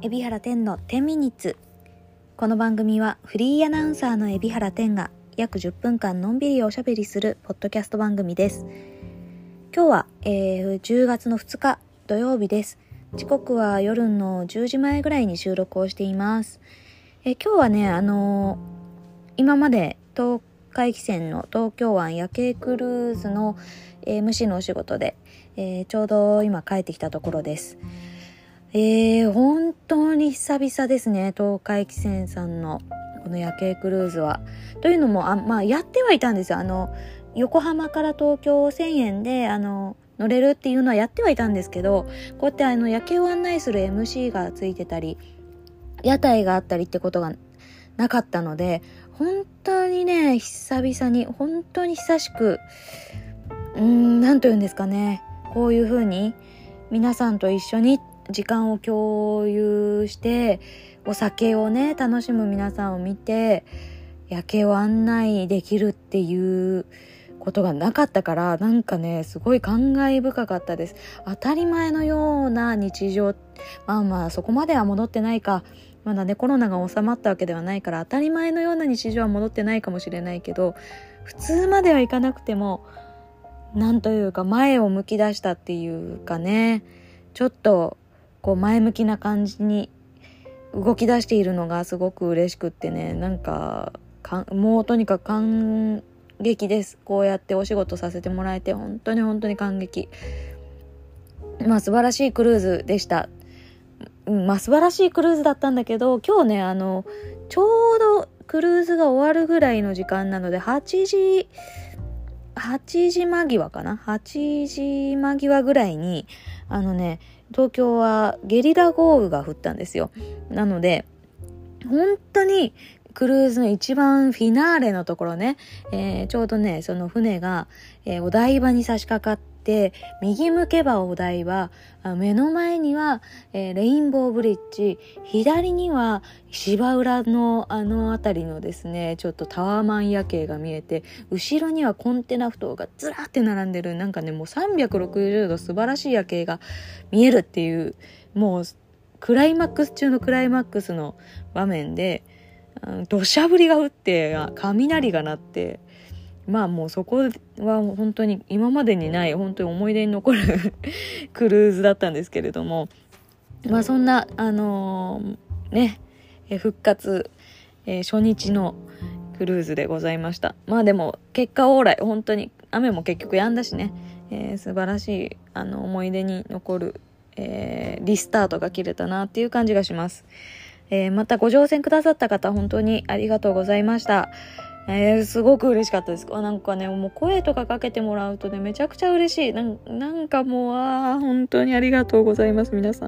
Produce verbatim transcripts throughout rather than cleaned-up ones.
海老原天のじゅうミニッツ。この番組はフリーアナウンサーの海老原天が約じゅっぷんかんのんびりおしゃべりするポッドキャスト番組です。今日は、えー、じゅうがつのふつか土曜日です。時刻は夜のじゅうじまえぐらいに収録をしています。えー、今日はね、あのー、今まで東海汽船の東京湾夜景クルーズの エムシー のお仕事で、えー、ちょうど今帰ってきたところです。えー、本当に久々ですね、東海汽船さんのこの夜景クルーズは。というのもあ、まあ、やってはいたんですよ。あの横浜から東京せんえんであの乗れるっていうのはやってはいたんですけど、こうやってあの夜景を案内する エムシー がついてたり屋台があったりってことがなかったので、本当にね、久々に本当に久しくうーんなんというんですかね、こういう風に皆さんと一緒に時間を共有してお酒をね楽しむ皆さんを見て夜景を案内できるっていうことがなかったから、なんかねすごい感慨深かったです。当たり前のような日常、まあまあそこまでは戻ってないか、まだねコロナが収まったわけではないから当たり前のような日常は戻ってないかもしれないけど、普通まではいかなくてもなんというか前を向き出したっていうかね、ちょっとこう前向きな感じに動き出しているのがすごく嬉しくってね、なんか、かもうとにかく感激です。こうやってお仕事させてもらえて本当に本当に感激。まあ素晴らしいクルーズでした。うん、まあ素晴らしいクルーズだったんだけど、今日ねあのちょうどクルーズが終わるぐらいの時間なのではちじはちじ間際かなはちじ間際ぐらいにあのね東京はゲリラ豪雨が降ったんですよ。なので本当にクルーズの一番フィナーレのところね、えー、ちょうどねその船が、えー、お台場に差し掛かって右向けばお台場、目の前には、えー、レインボーブリッジ、左には芝浦のあのあたりのですねちょっとタワーマン夜景が見えて、後ろにはコンテナ埠頭がずらって並んでる、なんかねもうさんびゃくろくじゅうど素晴らしい夜景が見えるっていう、もうクライマックス中のクライマックスの場面で土砂降りが降って雷が鳴って、まあもうそこは本当に今までにない本当に思い出に残るクルーズだったんですけれども、まあそんなあのー、ね復活、えー、初日のクルーズでございました。まあでも結果オーライ、本当に雨も結局止んだしね、えー、素晴らしいあの思い出に残る、えー、リスタートが切れたなっていう感じがします。えー、またご乗船くださった方本当にありがとうございました。えー、すごく嬉しかったです。なんかねもう声とかかけてもらうとねめちゃくちゃ嬉しい。なん、なんかもうあ本当にありがとうございます皆さん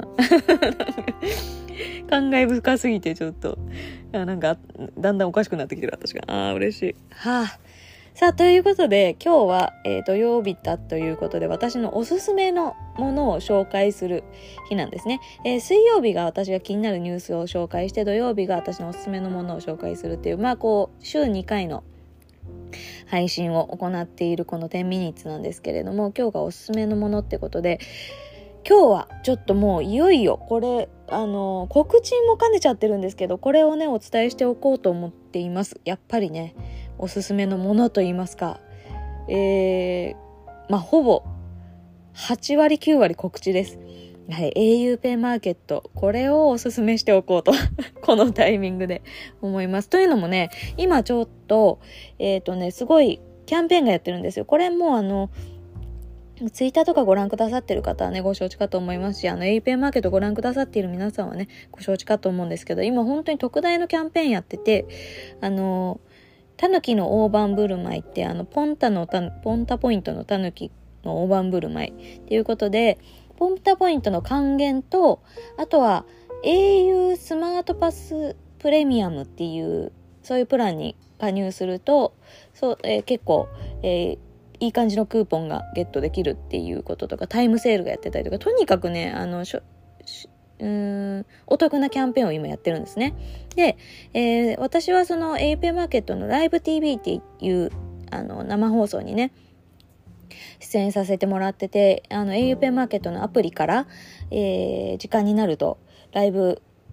感慨深すぎてちょっとなんかだんだんおかしくなってきてる私が。あー嬉しい。はあ。さあということで今日は、えー、土曜日だということで私のおすすめのものを紹介する日なんですね。えー、水曜日が私が気になるニュースを紹介して、土曜日が私のおすすめのものを紹介するっていう、まあこう週にかいの配信を行っているこのじゅうミニッツなんですけれども、今日がおすすめのものってことで、今日はちょっともういよいよこれあの告知も兼ねちゃってるんですけど、これをねお伝えしておこうと思っています。やっぱりねおすすめのものといいますか、えー、まあほぼはちわりきゅうわり告知です。はい、au ペイマーケット、これをおすすめしておこうとこのタイミングで思います。というのもね、今ちょっとえっとねすごいキャンペーンがやってるんですよ。これもあのツイッターとかご覧くださってる方はねご承知かと思いますし、あの au ペイマーケットご覧くださっている皆さんはねご承知かと思うんですけど、今本当に特大のキャンペーンやってて、あのタヌキの大盤振る舞いってあのポンタのたポンタポイントのタヌキの大盤振る舞いっていうことで、ポンタポイントの還元と、あとは au スマートパスプレミアムっていうそういうプランに加入すると、そう、えー、結構、えー、いい感じのクーポンがゲットできるっていうこととか、タイムセールがやってたりとか、とにかくねあのしょうーんお得なキャンペーンを今やってるんですね。で、えー、私はその au ペイマーケットのライブ ティーブイ っていうあの生放送にね出演させてもらってて、あの au ペイマーケットのアプリから、えー、時間になるとライブ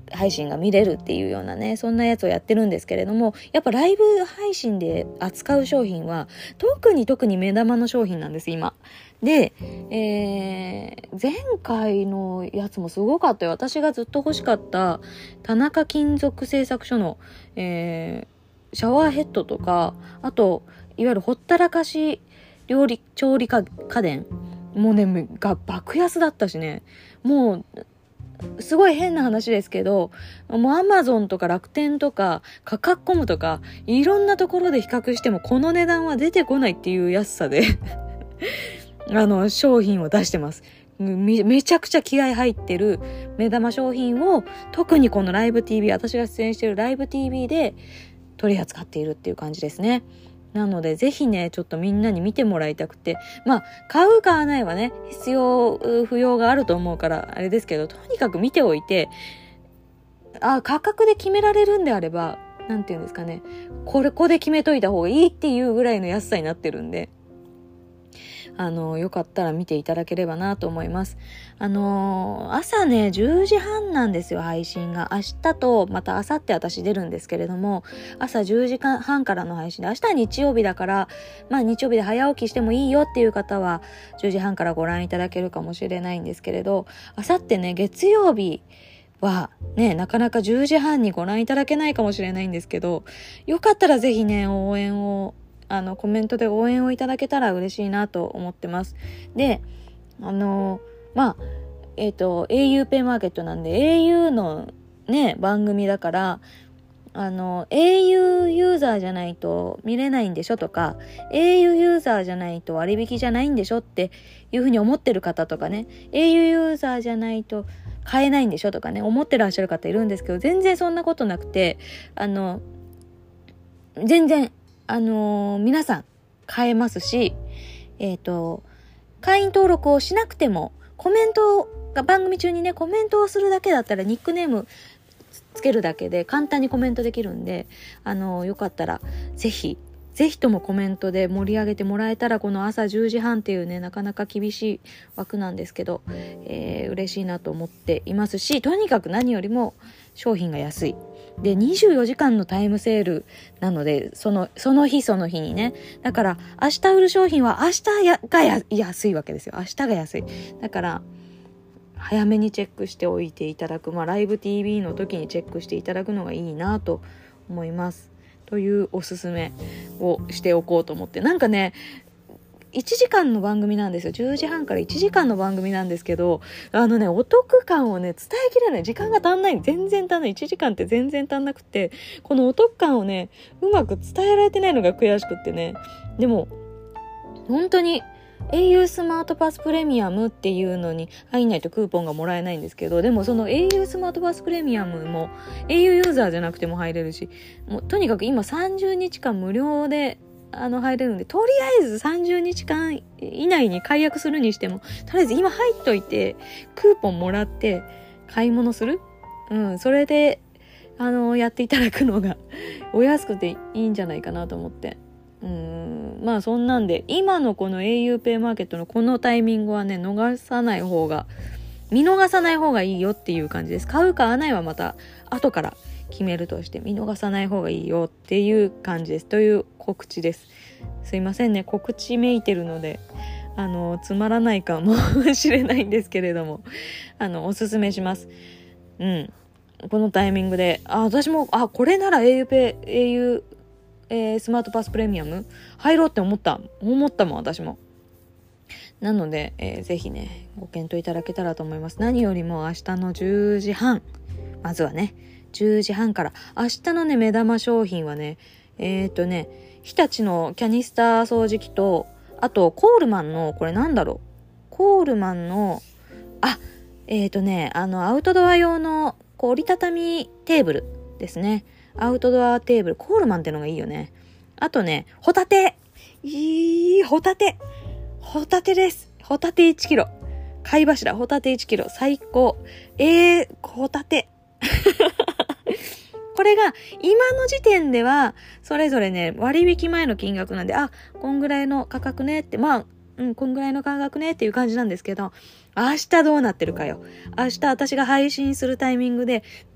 配信が見れるっていうようなね、そんなやつをやってるんですけれども、やっぱライブ配信で扱う商品は特に特に目玉の商品なんです今で、えー、前回のやつもすごかったよ。私がずっと欲しかった田中金属製作所の、えー、シャワーヘッドとか、あといわゆるほったらかし料理調理家電もうねが爆安だったしね、もうすごい変な話ですけど、もうアマゾンとか楽天とかカカクコムとかいろんなところで比較してもこの値段は出てこないっていう安さであの商品を出してます。め, めちゃくちゃ気合入ってる目玉商品を特にこのライブ ティーブイ、 私が出演しているライブ ティーブイ で取り扱っているっていう感じですね。なのでぜひねちょっとみんなに見てもらいたくて、まあ買う買わないはね必要不要があると思うからあれですけど、とにかく見ておいて、あ価格で決められるんであればなんていうんですかね、これこで決めといた方がいいっていうぐらいの安さになってるんで、あのよかったら見ていただければなと思います。あのー、朝ねじゅうじはんなんですよ配信が。明日とまた明後日私出るんですけれども、朝じゅうじはんからの配信で、明日は日曜日だからまあ日曜日で早起きしてもいいよっていう方はじゅうじはんからご覧いただけるかもしれないんですけれど、明後日ね月曜日はねなかなかじゅうじはんにご覧いただけないかもしれないんですけど、よかったらぜひね応援をあのコメントで応援をいただけたら嬉しいなと思ってます。で、あのまあえっと auPay マーケットなんで au のね番組だから、あの au ユーザーじゃないと見れないんでしょとか、 au ユーザーじゃないと割引じゃないんでしょっていうふうに思ってる方とかね、 au ユーザーじゃないと買えないんでしょとかね思ってらっしゃる方いるんですけど、全然そんなことなくて、あの全然あのー、皆さん買えますし、えっと、会員登録をしなくてもコメントが番組中にねコメントをするだけだったらニックネームつけるだけで簡単にコメントできるんで、あのー、よかったらぜひぜひともコメントで盛り上げてもらえたら、この朝じゅうじはんっていうねなかなか厳しい枠なんですけど、えー、嬉しいなと思っていますし、とにかく何よりも商品が安いでにじゅうよじかんのタイムセールなので、そのその日その日にね、だから明日売る商品は明日やがや安いわけですよ。明日が安いだから早めにチェックしておいていただく、まあライブ ティーブイ の時にチェックしていただくのがいいなと思いますというおすすめをしておこうと思って、なんかねいちじかんの番組なんですよ。じゅうじはんからいちじかんの番組なんですけど、あのねお得感をね伝えきれない、時間が足んない、全然足んない、いちじかんって全然足んなくて、このお得感をねうまく伝えられてないのが悔しくってね。でも本当に au スマートパスプレミアムっていうのに入んないとクーポンがもらえないんですけど、でもその au スマートパスプレミアムも au ユーザーじゃなくても入れるし、もうとにかく今さんじゅうにちかん無料であの入れるんで、とりあえずさんじゅうにちかん以内に解約するにしてもとりあえず今入っといてクーポンもらって買い物する、うんそれであのやっていただくのがお安くていいんじゃないかなと思って、うーんまあそんなんで今のこの auPay マーケットのこのタイミングはね逃さない方が見逃さない方がいいよっていう感じです。買う買わないはまた後から決めるとして、見逃さない方がいいよっていう感じですという告知です。すいませんね告知めいてるのであのつまらないかもしれないんですけれども、あのおすすめします。うんこのタイミングであ私もあこれなら auPay au、えー、スマートパスプレミアム入ろうって思った思ったもん私も。なので、えー、ぜひねご検討いただけたらと思います。何よりも明日のじゅうじはん、まずはねじゅうじはんから明日のね目玉商品はねえっとね日立のキャニスター掃除機と、あとコールマンのこれなんだろうコールマンのあえっとねあのアウトドア用のこう折りたたみテーブルですね。アウトドアテーブルコールマンってのがいいよね。あとねホタテいいホタテホタテです。ホタテいちキロ貝柱ホタテいちキロ最高。えーホタテこれが今の時点ではそれぞれね割引前の金額なんで、あこんぐらいの価格ねってまあうんこんぐらいの価格ねっていう感じなんですけど、明日どうなってるかよ。明日私が配信するタイミングで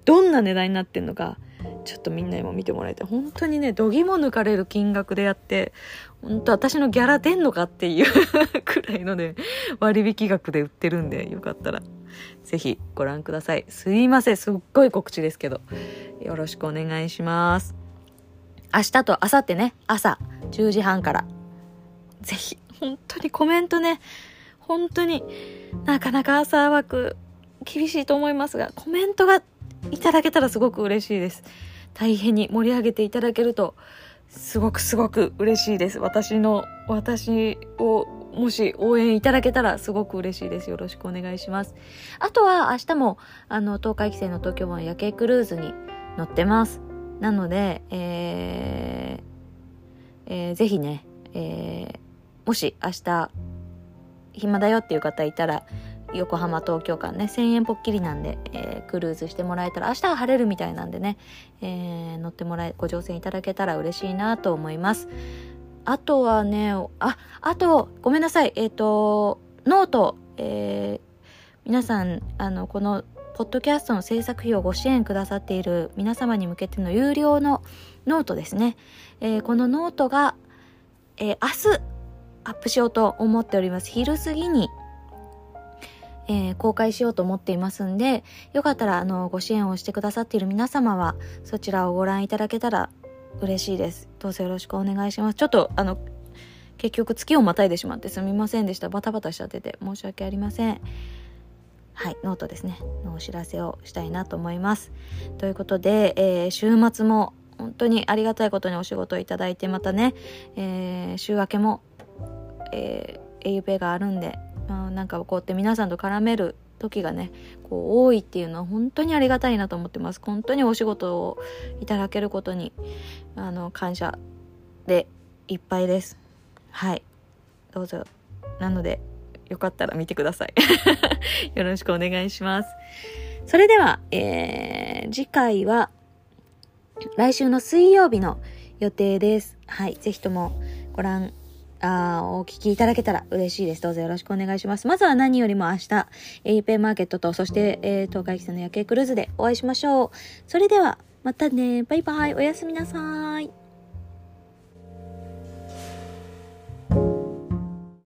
どんな値段になってんのかちょっとみんなにも見てもらいたい。本当にね、度肝抜かれる金額でやって、本当私のギャラ出んのかっていうくらいのね、割引額で売ってるんで、よかったらぜひご覧ください。すいません、すっごい告知ですけど、よろしくお願いします。明日と明後日ね、朝じゅうじはんからぜひ、本当にコメントね、本当になかなか朝枠厳しいと思いますが、コメントがいただけたらすごく嬉しいです。大変に盛り上げていただけるとすごくすごく嬉しいです。私の私をもし応援いただけたらすごく嬉しいです。よろしくお願いします。あとは明日もあの東海汽船の東京湾夜景クルーズに乗ってます。なので、えーえー、ぜひね、えー、もし明日暇だよっていう方いたら、横浜東京間ねせんえんぽっきりなんで、えー、クルーズしてもらえたら、明日は晴れるみたいなんでね、えー、乗ってもらえご乗船いただけたら嬉しいなと思います。あとはね、ああとごめんなさい、えっとノート、えー、皆さんあのこのポッドキャストの制作費をご支援くださっている皆様に向けての有料のノートですね、えー、このノートが、えー、明日アップしようと思っております。昼過ぎにえー、公開しようと思っていますんで、よかったらあのご支援をしてくださっている皆様はそちらをご覧いただけたら嬉しいです。どうぞよろしくお願いします。ちょっとあの結局月をまたいでしまってすみませんでした。バタバタしちゃってて申し訳ありません。はい、ノートですねのお知らせをしたいなと思います。ということで、えー、週末も本当にありがたいことにお仕事をいただいて、またね、えー、週明けも、えー、auPay があるんで、なんかこうやって皆さんと絡める時がねこう多いっていうのは本当にありがたいなと思ってます。本当にお仕事をいただけることにあの感謝でいっぱいです。はい、どうぞ、なのでよかったら見てくださいよろしくお願いします。それでは、えー、次回は来週の水曜日の予定です。はい、ぜひともご覧あお聞きいただけたら嬉しいです。どうぞよろしくお願いします。まずは何よりも明日 auPay マーケットと、そして、えー、東海汽船の夜景クルーズでお会いしましょう。それではまたね、バイバイ、おやすみなさい。